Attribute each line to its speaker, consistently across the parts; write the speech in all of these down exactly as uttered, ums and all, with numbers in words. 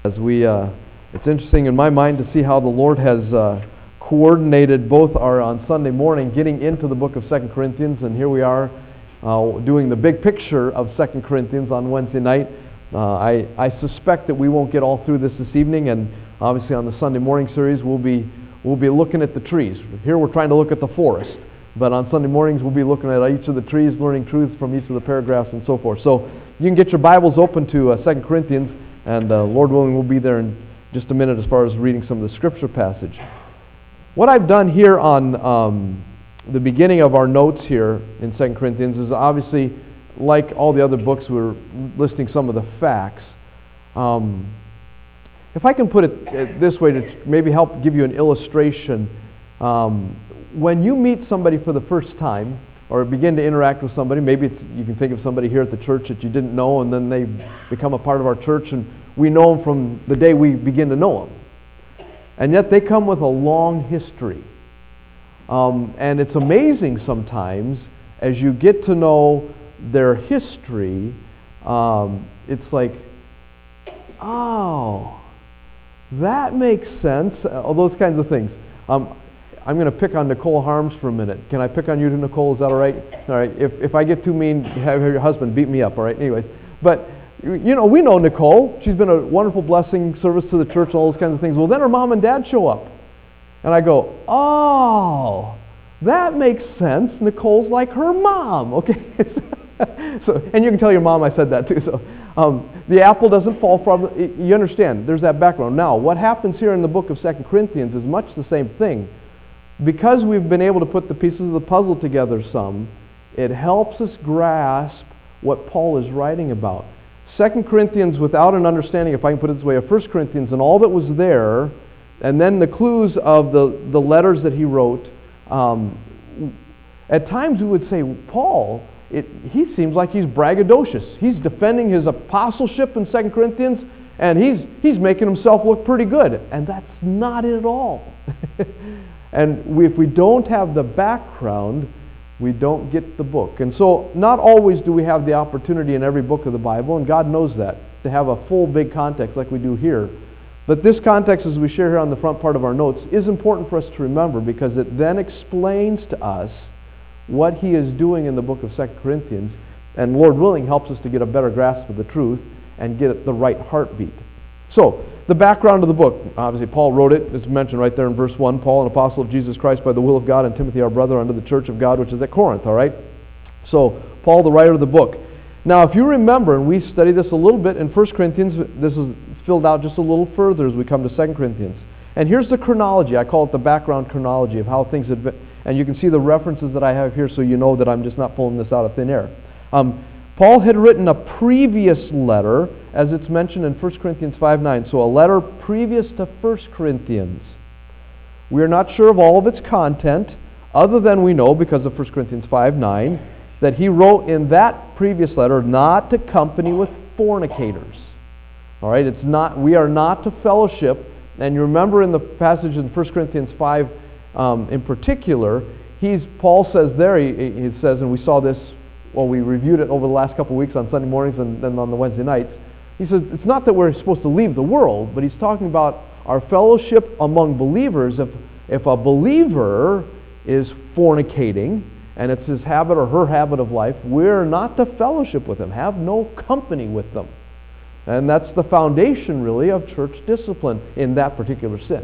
Speaker 1: As we, uh, it's interesting in my mind to see how the Lord has uh, coordinated both our on Sunday morning getting into the book of Second Corinthians, and here we are uh, doing the big picture of Second Corinthians on Wednesday night. Uh, I, I suspect that we won't get all through this this evening, and obviously on the Sunday morning series we'll be we'll be looking at the trees. Here we're trying to look at the forest, but on Sunday mornings we'll be looking at each of the trees, learning truths from each of the paragraphs and so forth. So you can get your Bibles open to uh, Second Corinthians. And uh, Lord willing, we'll be there in just a minute as far as reading some of the scripture passage. What I've done here on um, the beginning of our notes here in Second Corinthians is obviously, like all the other books, we're listing some of the facts. Um, if I can put it this way to maybe help give you an illustration, um, when you meet somebody for the first time, or begin to interact with somebody, maybe it's, you can think of somebody here at the church that you didn't know, and then they become a part of our church, and we know them from the day we begin to know them. And yet they come with a long history. Um, and it's amazing sometimes, as you get to know their history, um, it's like, oh, that makes sense, all those kinds of things. Um, I'm going to pick on Nicole Harms for a minute. Can I pick on you, Nicole? Is that all right? All right. If, if I get too mean, have your husband beat me up, all right? Anyways. But, you know, we know Nicole. She's been a wonderful blessing, service to the church, all those kinds of things. Well, then her mom and dad show up. And I go, oh, that makes sense. Nicole's like her mom, okay? So, and you can tell your mom I said that too. So um, the apple doesn't fall from, you understand, there's that background. Now, what happens here in the book of Second Corinthians is much the same thing. Because we've been able to put the pieces of the puzzle together some, it helps us grasp what Paul is writing about. Second Corinthians, without an understanding, if I can put it this way, of First Corinthians and all that was there, and then the clues of the, the letters that he wrote, um, at times we would say, Paul, it, he seems like he's braggadocious. He's defending his apostleship in Second Corinthians, and he's, he's making himself look pretty good. And that's not it at all. And we, if we don't have the background, we don't get the book. And so not always do we have the opportunity in every book of the Bible, and God knows that, to have a full big context like we do here. But this context, as we share here on the front part of our notes, is important for us to remember, because it then explains to us what he is doing in the book of Second Corinthians, and Lord willing helps us to get a better grasp of the truth and get the right heartbeat. So, the background of the book, obviously Paul wrote it, it's mentioned right there in verse one, Paul, an apostle of Jesus Christ by the will of God, and Timothy our brother unto the church of God which is at Corinth, all right? So, Paul, the writer of the book. Now, if you remember, and we studied this a little bit in First Corinthians, this is filled out just a little further as we come to Second Corinthians. And here's the chronology, I call it the background chronology of how things have been, and you can see the references that I have here so you know that I'm just not pulling this out of thin air. Um, Paul had written a previous letter, as it's mentioned in First Corinthians five nine, so a letter previous to First Corinthians. We are not sure of all of its content, other than we know, because of First Corinthians five nine, that he wrote in that previous letter not to company with fornicators. All right, it's not, we are not to fellowship, and you remember in the passage in First Corinthians five um, in particular, he's, Paul says there, he, he says, and we saw this, well, we reviewed it over the last couple of weeks on Sunday mornings and then on the Wednesday nights. He says it's not that we're supposed to leave the world, but he's talking about our fellowship among believers. If, if a believer is fornicating, and it's his habit or her habit of life, we're not to fellowship with them, have no company with them. And that's the foundation, really, of church discipline in that particular sin.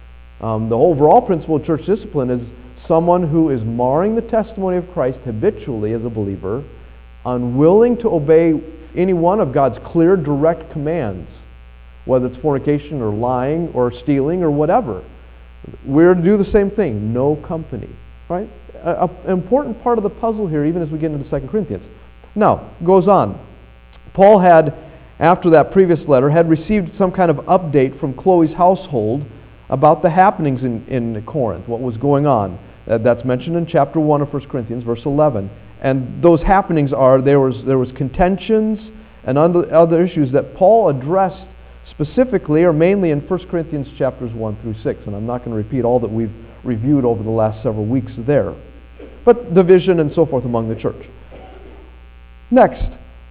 Speaker 1: Um, the overall principle of church discipline is someone who is marring the testimony of Christ habitually as a believer, unwilling to obey any one of God's clear, direct commands, whether it's fornication or lying or stealing or whatever. We're to do the same thing, no company, right? An important part of the puzzle here, even as we get into Second Corinthians. Now, goes on. Paul had, after that previous letter, had received some kind of update from Chloe's household about the happenings in, in Corinth, what was going on. Uh, that's mentioned in chapter one of First Corinthians, verse eleven. And those happenings are, there was, there was contentions and other issues that Paul addressed specifically or mainly in First Corinthians chapters one through six. And I'm not going to repeat all that we've reviewed over the last several weeks there. But division and so forth among the church. Next,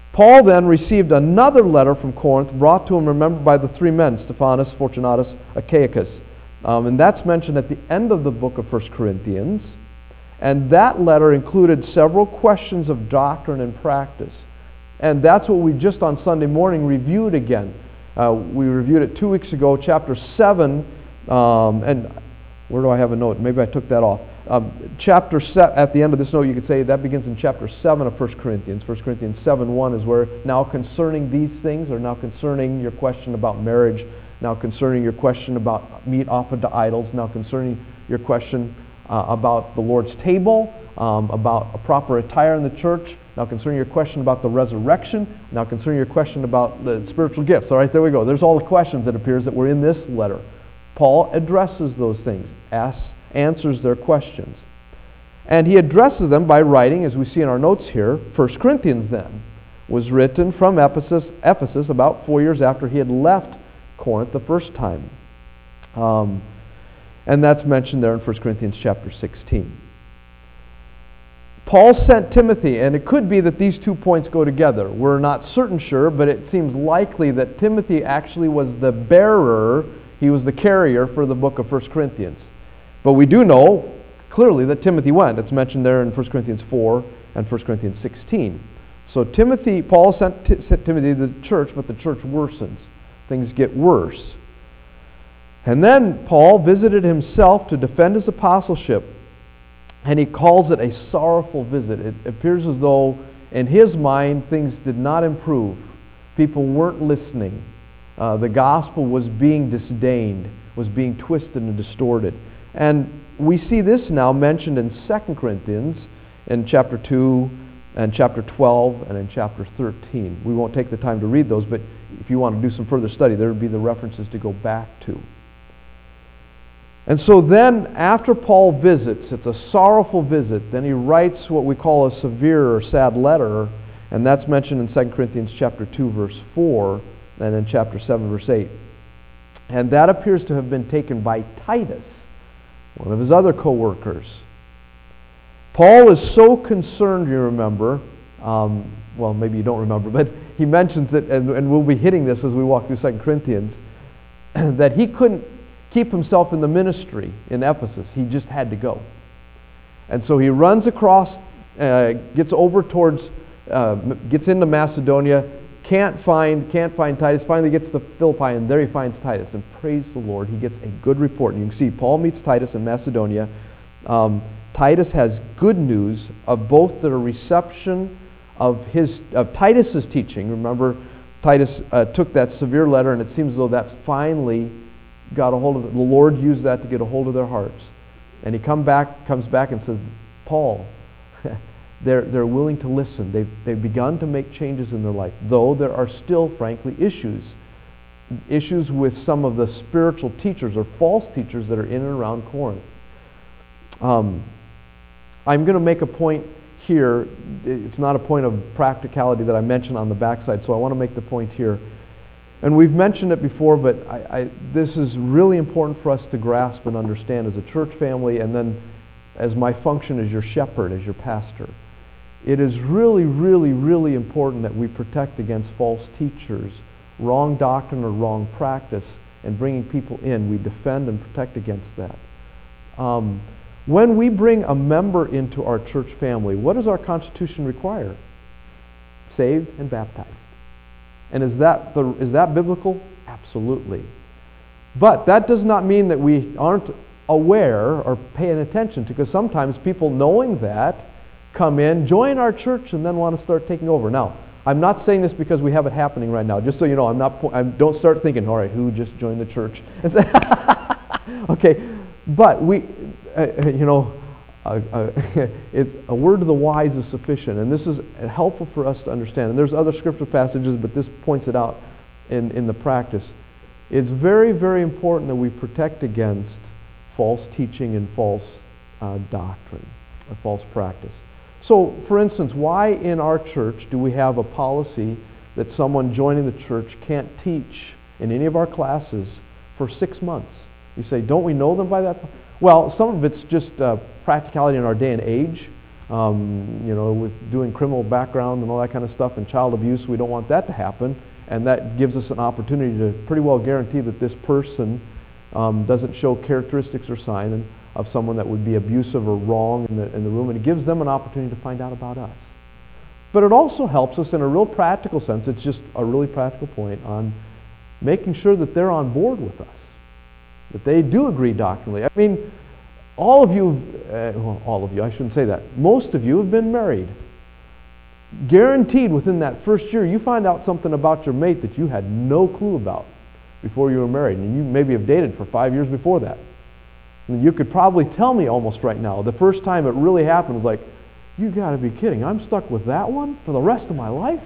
Speaker 1: Paul then received another letter from Corinth brought to him, remember, by the three men, Stephanas, Fortunatus, Achaicus. Um, and that's mentioned at the end of the book of First Corinthians. And that letter included several questions of doctrine and practice. And that's what we just on Sunday morning reviewed again. Uh, we reviewed it two weeks ago, chapter seven. Um, and where do I have a note? Maybe I took that off. Um, chapter se- at the end of this note, you could say that begins in chapter seven of First Corinthians. First Corinthians seven one is where now concerning these things, or now concerning your question about marriage, now concerning your question about meat offered to idols, now concerning your question uh, about the Lord's table, um, about a proper attire in the church, now concerning your question about the resurrection, now concerning your question about the spiritual gifts. All right, there we go. There's all the questions, it appears, that were in this letter. Paul addresses those things, asks, answers their questions. And he addresses them by writing, as we see in our notes here, First Corinthians then was written from Ephesus, Ephesus about four years after he had left Corinth the first time. Um, and that's mentioned there in First Corinthians chapter sixteen. Paul sent Timothy, and it could be that these two points go together. We're not certain sure, but it seems likely that Timothy actually was the bearer, he was the carrier for the book of First Corinthians. But we do know clearly that Timothy went. It's mentioned there in First Corinthians four and First Corinthians sixteen. So Timothy, Paul sent, T- sent Timothy to the church, but the church worsens. Things get worse. And then Paul visited himself to defend his apostleship, and he calls it a sorrowful visit. It appears as though in his mind things did not improve. People weren't listening. Uh, the gospel was being disdained, was being twisted and distorted. And we see this now mentioned in Second Corinthians in chapter two and chapter twelve and in chapter thirteen. We won't take the time to read those, but if you want to do some further study, there would be the references to go back to. And so then, after Paul visits, it's a sorrowful visit, then he writes what we call a severe or sad letter, and that's mentioned in Second Corinthians chapter two, verse four, and in chapter seven, verse eight. And that appears to have been taken by Titus, one of his other co-workers. Paul is so concerned, you remember, um, well, maybe you don't remember, but he mentions it, and, and we'll be hitting this as we walk through Second Corinthians, that he couldn't keep himself in the ministry in Ephesus. He just had to go. And so he runs across, uh, gets over towards, uh, gets into Macedonia, can't find, can't find Titus, finally gets to Philippi, and there he finds Titus. And praise the Lord, he gets a good report. And you can see Paul meets Titus in Macedonia. Um, Titus has good news of both the reception of his of Titus's teaching. Remember, Titus uh, took that severe letter, and it seems as though that finally got a hold of it. The Lord used that to get a hold of their hearts. And he come back, comes back and says, Paul, they're, they're willing to listen. They've, they've begun to make changes in their life, though there are still, frankly, issues. Issues with some of the spiritual teachers or false teachers that are in and around Corinth. Um, I'm going to make a point here. It's not a point of practicality that I mentioned on the backside, so I want to make the point here. And we've mentioned it before, but I, I, this is really important for us to grasp and understand as a church family, and then as my function as your shepherd, as your pastor. It is really, really, really important that we protect against false teachers, wrong doctrine or wrong practice, and bringing people in. We defend and protect against that. Um, when we bring a member into our church family, what does our Constitution require? Saved and baptized. And is that the, is that biblical? Absolutely. But that does not mean that we aren't aware or paying attention to, because sometimes people knowing that come in, join our church, and then want to start taking over. Now, I'm not saying this because we have it happening right now. Just so you know, I'm not. I don't start thinking, all right, who just joined the church? Okay, but we, uh, you know, uh, uh, it's a word to the wise is sufficient, and this is helpful for us to understand. And there's other scripture passages, but this points it out in in the practice. It's very, very important that we protect against false teaching and false uh, doctrine, or false practice. So, for instance, why in our church do we have a policy that someone joining the church can't teach in any of our classes for six months? You say, don't we know them by that? Well, some of it's just uh, practicality in our day and age. Um, you know, with doing criminal background and all that kind of stuff and child abuse, we don't want that to happen. And that gives us an opportunity to pretty well guarantee that this person um, doesn't show characteristics or sign of someone that would be abusive or wrong in the, in the room. And it gives them an opportunity to find out about us. But it also helps us in a real practical sense. It's just a really practical point on making sure that they're on board with us, that they do agree doctrinally. I mean, all of you, uh, well, all of you, I shouldn't say that. Most of you have been married. Guaranteed within that first year, you find out something about your mate that you had no clue about before you were married. And you maybe have dated for five years before that. And you could probably tell me almost right now, the first time it really happened was like, you got to be kidding. I'm stuck with that one for the rest of my life?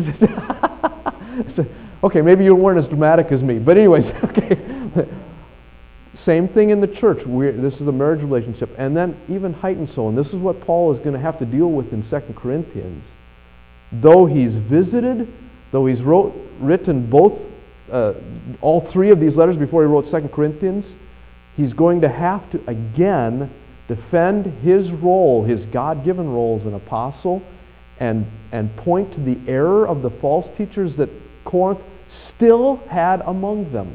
Speaker 1: Okay, maybe you weren't as dramatic as me. But anyways, okay. Same thing in the church. We're, this is a marriage relationship. And then even heightened so. And this is what Paul is going to have to deal with in Second Corinthians. Though he's visited, though he's wrote, written both, uh, all three of these letters before he wrote Second Corinthians, he's going to have to, again, defend his role, his God-given role as an apostle, and, and point to the error of the false teachers that Corinth still had among them.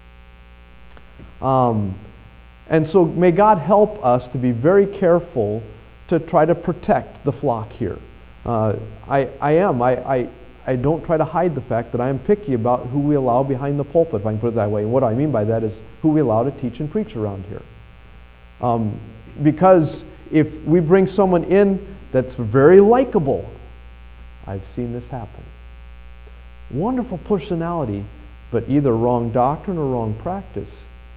Speaker 1: Um, and so may God help us to be very careful to try to protect the flock here. Uh, I, I am. I, I, I don't try to hide the fact that I am picky about who we allow behind the pulpit, if I can put it that way. And what I mean by that is who we allow to teach and preach around here. Um, because if we bring someone in that's very likable, I've seen this happen. Wonderful personality, but either wrong doctrine or wrong practice.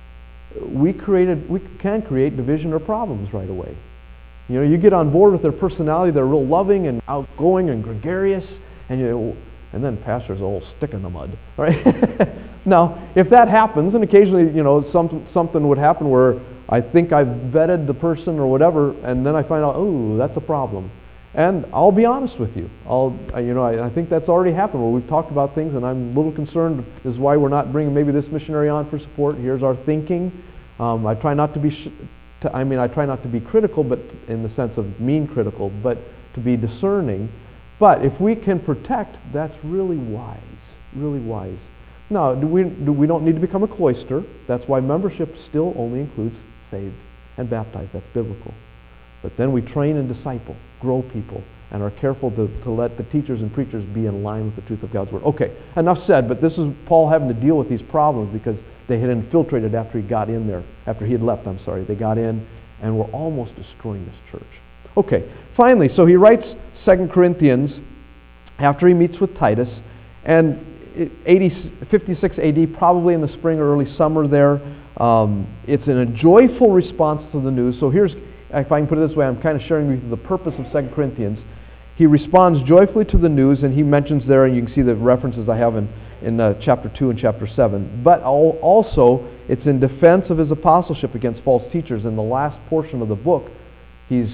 Speaker 1: We created, we can create division or problems right away. You know, you get on board with their personality, they're real loving and outgoing and gregarious, and you, and then pastor's a little stick in the mud, right? Now, if that happens, and occasionally, you know, some, something would happen where I think I've vetted the person or whatever, and then I find out, oh, that's a problem. And I'll be honest with you. I'll, you know, I, I think that's already happened where we've talked about things, and I'm a little concerned. This is why we're not bringing maybe this missionary on for support. Here's our thinking. Um, I try not to be, sh to, I mean, I try not to be critical, but in the sense of mean critical, but to be discerning. But if we can protect, that's really wise, really wise. Now, do we, do we don't need to become a cloister. That's why membership still only includes saved and baptized. That's biblical. But then we train and disciple, grow people, and are careful to, to let the teachers and preachers be in line with the truth of God's Word. Okay, enough said, but this is Paul having to deal with these problems because they had infiltrated after he got in there, after he had left, I'm sorry. They got in and were almost destroying this church. Okay, finally, so he writes Second Corinthians after he meets with Titus, and eighty, fifty-six A D, probably in the spring or early summer there. Um, it's in a joyful response to the news. So here's, if I can put it this way, I'm kind of sharing with you the purpose of Second Corinthians. He responds joyfully to the news, and he mentions there, and you can see the references I have in, in uh, chapter two and chapter seven. But also, it's in defense of his apostleship against false teachers. In the last portion of the book, he's,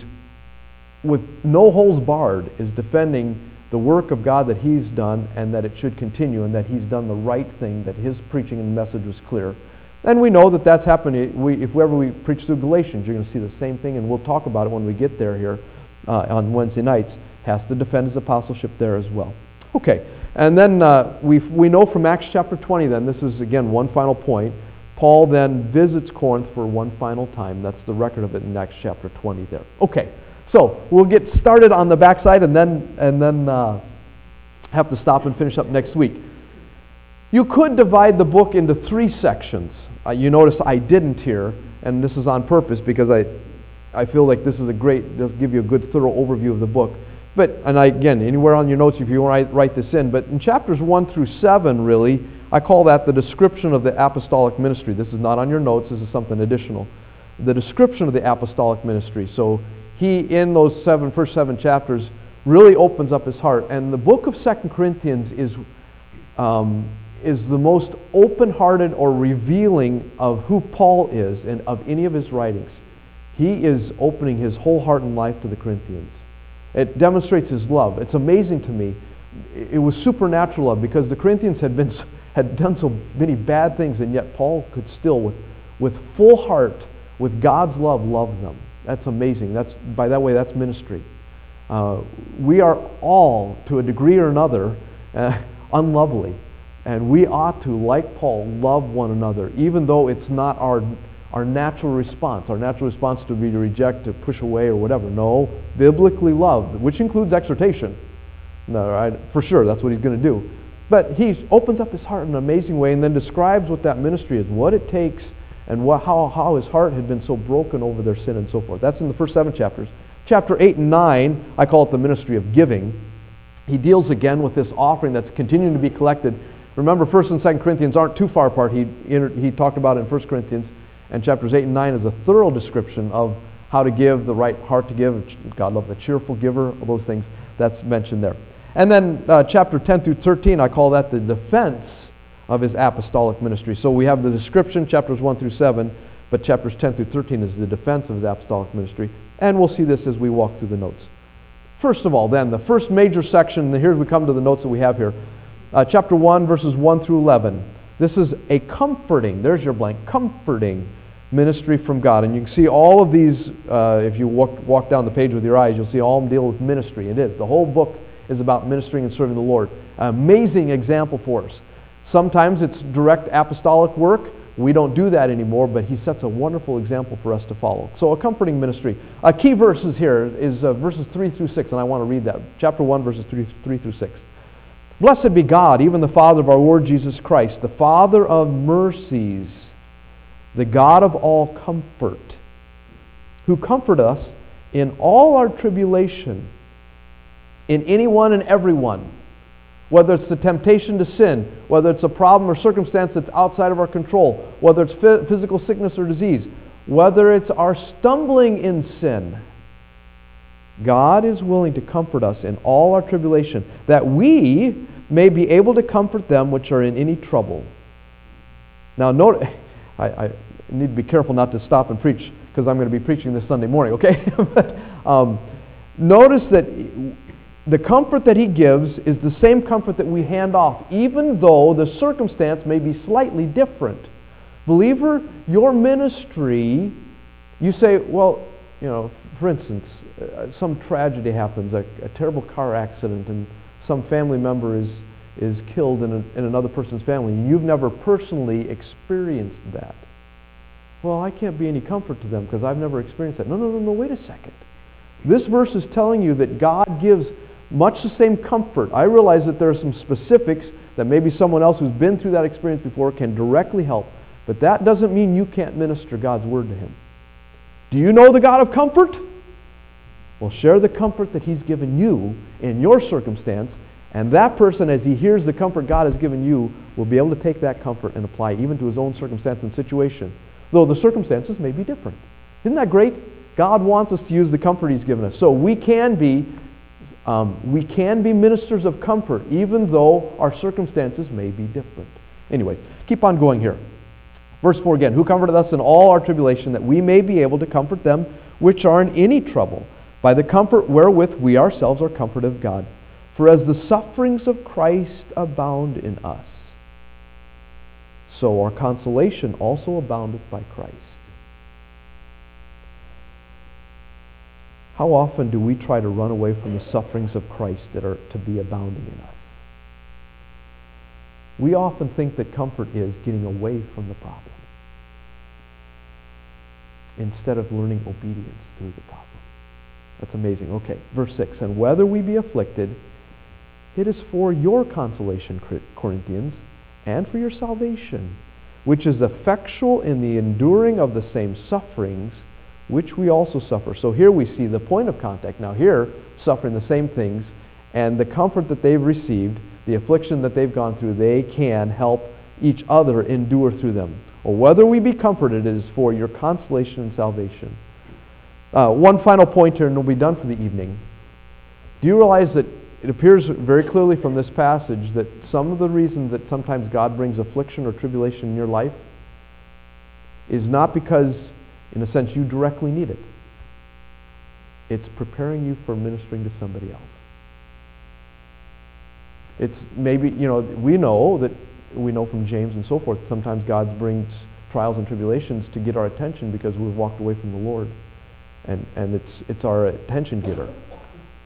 Speaker 1: with no holes barred, is defending the work of God that he's done and that it should continue and that he's done the right thing, that his preaching and message was clear. And we know that that's happening. We, if ever we preach through Galatians, you're going to see the same thing, and we'll talk about it when we get there here uh, on Wednesday nights. Has to defend his apostleship there as well. Okay, and then uh, we we know from Acts chapter twenty then, this is again one final point, Paul then visits Corinth for one final time. That's the record of it in Acts chapter twenty there. Okay, so we'll get started on the backside and then, and then uh, have to stop and finish up next week. You could divide the book into three sections. Uh, you notice I didn't here, and this is on purpose because I, I feel like this is a great, this will give you a good thorough overview of the book. But, and I, again, anywhere on your notes if you want to write this in, but in chapters one through seven, really, I call that the description of the apostolic ministry. This is not on your notes, this is something additional. The description of the apostolic ministry. So he, in those seven, first seven chapters, really opens up his heart. And the book of Second Corinthians is, um, is the most open-hearted or revealing of who Paul is and of any of his writings. He is opening his whole heart and life to the Corinthians. It demonstrates his love. It's amazing to me. It was supernatural love because the Corinthians had been had done so many bad things, and yet Paul could still, with with full heart, with God's love, love them. That's amazing. That's by that way, that's ministry. Uh, we are all, to a degree or another, uh, unlovely. And we ought to, like Paul, love one another, even though it's not our, our natural response. Our natural response to be to reject, to push away, or whatever. No, biblically love, which includes exhortation. No, right? For sure, that's what he's going to do. But he opens up his heart in an amazing way and then describes what that ministry is, what it takes, and what, how, how his heart had been so broken over their sin and so forth. That's in the first seven chapters. Chapter eight and nine, I call it the ministry of giving. He deals again with this offering that's continuing to be collected. Remember, First and Second Corinthians aren't too far apart. He, he talked about it in First Corinthians, and chapters eight and nine is a thorough description of how to give, the right heart to give. God loves a cheerful giver, all those things. That's mentioned there. And then uh, chapter ten through thirteen, I call that the defense of his apostolic ministry. So we have the description, chapters one through seven, but chapters ten through thirteen is the defense of his apostolic ministry. And we'll see this as we walk through the notes. First of all, then, the first major section, and here we come to the notes that we have here. Uh, chapter one, verses one through eleven. This is a comforting, there's your blank, comforting ministry from God. And you can see all of these, uh, if you walk, walk down the page with your eyes, you'll see all of them deal with ministry. It is. The whole book is about ministering and serving the Lord. An amazing example for us. Sometimes it's direct apostolic work. We don't do that anymore, but he sets a wonderful example for us to follow. So a comforting ministry. A key verses here is uh, verses three through six, and I want to read that. Chapter one, verses three, three through six. Blessed be God, even the Father of our Lord Jesus Christ, the Father of mercies, the God of all comfort, who comfort us in all our tribulation, in anyone and everyone, whether it's the temptation to sin, whether it's a problem or circumstance that's outside of our control, whether it's physical sickness or disease, whether it's our stumbling in sin. God is willing to comfort us in all our tribulation, that we may be able to comfort them which are in any trouble. Now, note, I, I need to be careful not to stop and preach, because I'm going to be preaching this Sunday morning, okay? but, um, notice that the comfort that he gives is the same comfort that we hand off, even though the circumstance may be slightly different. Believer, your ministry, you say, well, you know, for instance, uh, some tragedy happens, a, a terrible car accident, and some family member is, is killed in, a, in another person's family, and you've never personally experienced that. Well, I can't be any comfort to them because I've never experienced that. No, no, no, no, wait a second. This verse is telling you that God gives much the same comfort. I realize that there are some specifics that maybe someone else who's been through that experience before can directly help, but that doesn't mean you can't minister God's word to him. Do you know the God of comfort? Well, share the comfort that he's given you in your circumstance, and that person, as he hears the comfort God has given you, will be able to take that comfort and apply it even to his own circumstance and situation, though the circumstances may be different. Isn't that great? God wants us to use the comfort he's given us. So we can be Um, we can be ministers of comfort, even though our circumstances may be different. Anyway, keep on going here. Verse four again, who comforted us in all our tribulation, that we may be able to comfort them which are in any trouble, by the comfort wherewith we ourselves are comforted of God. For as the sufferings of Christ abound in us, so our consolation also aboundeth by Christ. How often do we try to run away from the sufferings of Christ that are to be abounding in us? We often think that comfort is getting away from the problem instead of learning obedience through the problem. That's amazing. Okay, verse six. And whether we be afflicted, it is for your consolation, Corinthians, and for your salvation, which is effectual in the enduring of the same sufferings which we also suffer. So here we see the point of contact. Now here, suffering the same things, and the comfort that they've received, the affliction that they've gone through, they can help each other endure through them. Or whether we be comforted, it is for your consolation and salvation. Uh, one final point here, and we'll be done for the evening. Do you realize that it appears very clearly from this passage that some of the reason that sometimes God brings affliction or tribulation in your life is not because, in a sense, you directly need it. It's preparing you for ministering to somebody else. It's maybe, you know, we know that, we know from James and so forth, sometimes God brings trials and tribulations to get our attention because we've walked away from the Lord. And, and it's, it's our attention getter.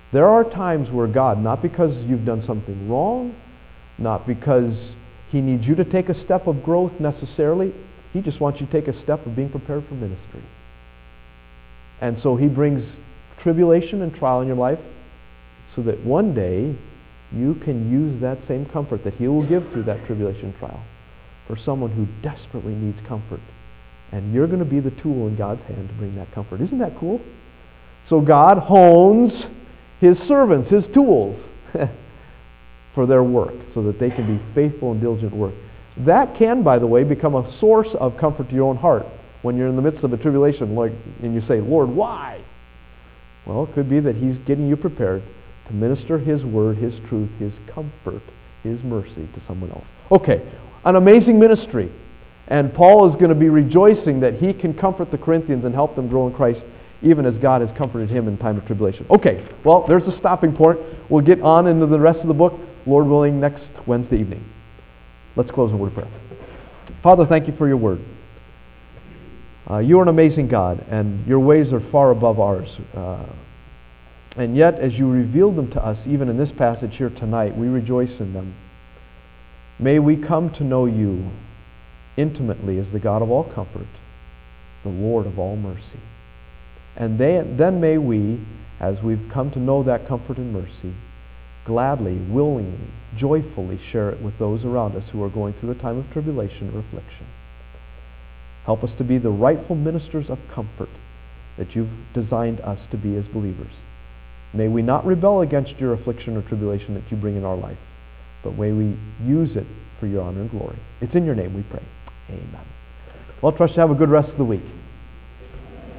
Speaker 1: There are times where God, not because you've done something wrong, not because he needs you to take a step of growth necessarily, he just wants you to take a step of being prepared for ministry. And so he brings tribulation and trial in your life so that one day you can use that same comfort that he will give through that tribulation and trial for someone who desperately needs comfort. And you're going to be the tool in God's hand to bring that comfort. Isn't that cool? So God hones his servants, his tools, for their work so that they can be faithful and diligent work. That can, by the way, become a source of comfort to your own heart when you're in the midst of a tribulation, like, and you say, Lord, why? Well, it could be that he's getting you prepared to minister his word, his truth, his comfort, his mercy to someone else. Okay, an amazing ministry. And Paul is going to be rejoicing that he can comfort the Corinthians and help them grow in Christ, even as God has comforted him in time of tribulation. Okay, well, there's a stopping point. We'll get on into the rest of the book, Lord willing, next Wednesday evening. Let's close in a word of prayer. Father, thank you for your word. Uh, you are an amazing God, and your ways are far above ours. Uh, and yet, as you revealed them to us, even in this passage here tonight, we rejoice in them. May we come to know you intimately as the God of all comfort, the Lord of all mercy. And they, then may we, as we've come to know that comfort and mercy, gladly, willingly, joyfully share it with those around us who are going through a time of tribulation or affliction. Help us to be the rightful ministers of comfort that you've designed us to be as believers. May we not rebel against your affliction or tribulation that you bring in our life, but may we use it for your honor and glory. It's in your name we pray. Amen. Well, trust you have a good rest of the week.